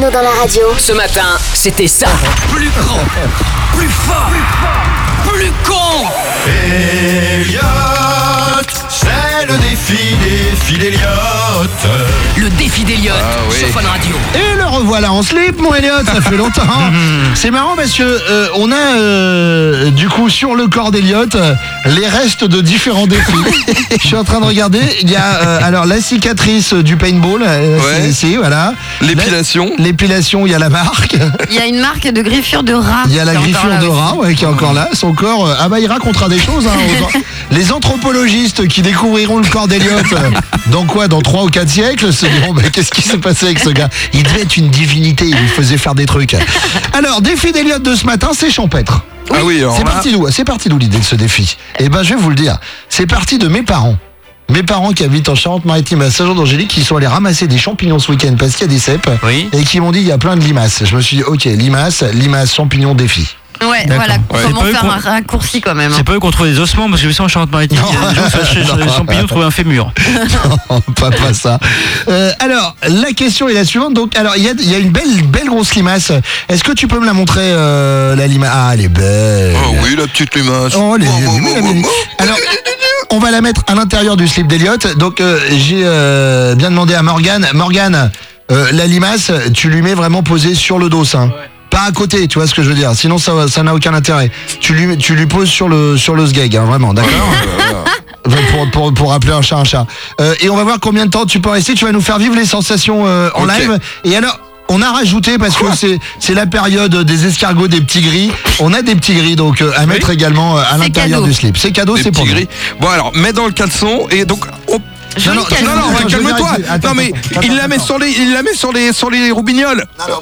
Bruno dans la radio. Ce matin, c'était ça. Plus grand, plus fort, plus con. Elliot, c'est le défi d'Elliot. Le défi d'Elliot sur Fun Radio. Et le revoilà en slip, mon Elliot, ça fait longtemps. C'est marrant parce que on a du coup sur le corps d'Elliot les restes de différents défis. Je suis en train de regarder, il y a alors la cicatrice du paintball, c'est ici, voilà. L'épilation. L'épilation, il y a la marque. Il y a une marque de griffure de rat. Il y a la griffure de rat qui est encore là. Son corps, il racontera des choses. Les anthropologistes qui découvriront le corps d'Elliot dans 3 ou 4 siècles se diront qu'est-ce qui s'est passé avec ce gars. Il devait être une divinité, il lui faisait faire des trucs. Alors, défi d'Elliot de ce matin, c'est champêtre. Ah oui, alors c'est parti d'où l'idée de ce défi? Eh ben, je vais vous le dire. C'est parti de mes parents. Mes parents qui habitent en Charente-Maritime à Saint-Jean-d'Angélique, qui sont allés ramasser des champignons ce week-end parce qu'il y a des cèpes et qui m'ont dit il y a plein de limaces. Je me suis dit ok, limaces, champignons, défi. Ouais, voilà, comment faire un raccourci quand même. C'est pas eux qu'on trouve des ossements, parce que j'ai vu ça en Charente-Maritime. Il y a des gens fâchés sur les champignons trouver un fémur. Non, pas ça. Alors, la question est la suivante. Donc, alors, il y a une belle grosse limace. Est-ce que tu peux me la montrer, la limace? Ah, elle est belle. Oh oui, la petite limace. Oh, alors, on va la mettre à l'intérieur du slip d'Elliot. Donc, j'ai bien demandé à Morgane. Morgane, la limace, tu lui mets vraiment posée sur le dos, ça. Ouais. Pas à côté, tu vois ce que je veux dire. Sinon, ça n'a aucun intérêt. Tu lui poses sur le sgeg, vraiment, d'accord? Pour appeler un chat un chat. Et on va voir combien de temps tu peux rester. Tu vas nous faire vivre les sensations en live. Et alors, on a rajouté, parce que c'est la période des escargots, des petits gris. On a des petits gris, donc à mettre également à l'intérieur du slip. C'est cadeau, c'est pour nous. Bon alors, mets dans le caleçon et donc... Non, calme-toi. Non mais il la met sur les roubignoles.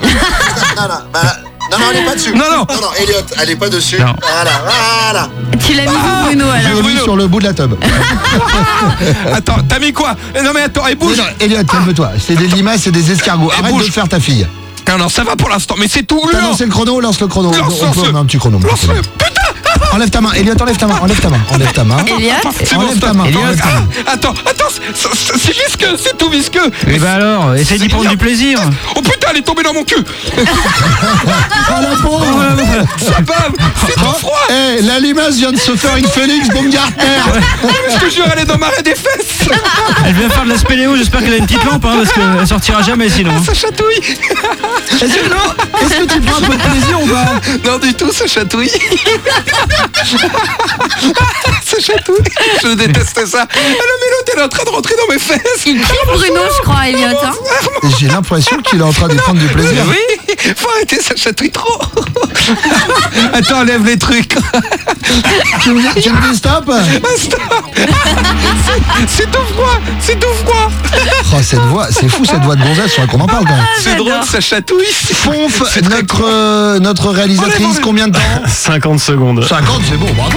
Non, elle est pas dessus. Non, Elliot, elle est pas dessus. Non. Voilà. Tu l'as mis où, Bruno, alors? Je l'ai mis sur le bout de la tube. Attends, t'as mis quoi? Non mais attends, elle bouge. Non, Elliot, calme-toi. C'est des limaces et des escargots. Arrête de faire ta fille. Non, ça va pour l'instant, mais c'est tout. T'as lancé le chrono, lance le chrono. On peut un petit chrono. Lance-le. Putain. Enlève ta main, Elliot, enlève ta main. Elliot, enlève ta main. Attends, c'est visqueux, c'est tout visqueux. Mais bah alors, essaye d'y prendre du plaisir. Oh putain, elle est tombée dans mon cul. Oh la pauvre. Ça bave, c'est trop froid. La limace vient de se faire une Félix Baumgartner. Je te jure, elle est dans ma raie des fesses. Elle vient faire de la spéléo, j'espère qu'elle a une petite lampe, parce qu'elle sortira jamais sinon. Ça chatouille. Est-ce que tu prends un peu de plaisir ou pas? Non du tout, ça chatouille. Ça chatouille. Je déteste ça. Le mélote, elle est en train de rentrer dans mes fesses. il crie Bruno, je crois, Elliot. J'ai l'impression qu'il est en train de prendre du plaisir. Oui, faut arrêter, ça chatouille trop. Attends, enlève les trucs. Tu me dis stop? Stop. C'est tout froid. Oh, cette voix, c'est fou cette voix de gonzesse, faudrait qu'on en parle quand même. C'est drôle, ça chatouille. Fonf, notre réalisatrice, combien de temps? 50 secondes. 50, c'est bon, bravo.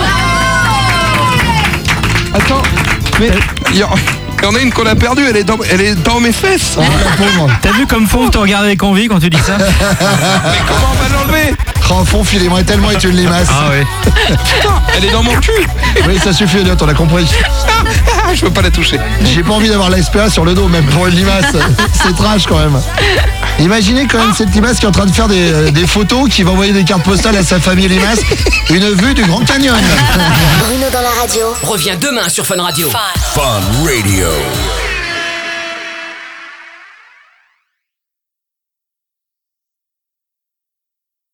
Attends, mais Il y en a une qu'on a perdue, elle est dans mes fesses. oh, la pauvre. T'as vu comme Fonf te regarde avec envie quand tu dis ça? Mais comment on va l'enlever? Oh, Fonf, il aimerait tellement être une limace. Ah oui. Putain, elle est dans mon cul. Oui, ça suffit, Elliot, on a compris. Je veux pas la toucher. J'ai pas envie d'avoir la SPA sur le dos, même pour une limace. C'est trash quand même. Imaginez quand même cette limace qui est en train de faire des photos, qui va envoyer des cartes postales à sa famille limace. Une vue du Grand Canyon. Bruno dans la radio. Reviens demain sur Fun Radio. Fun Radio.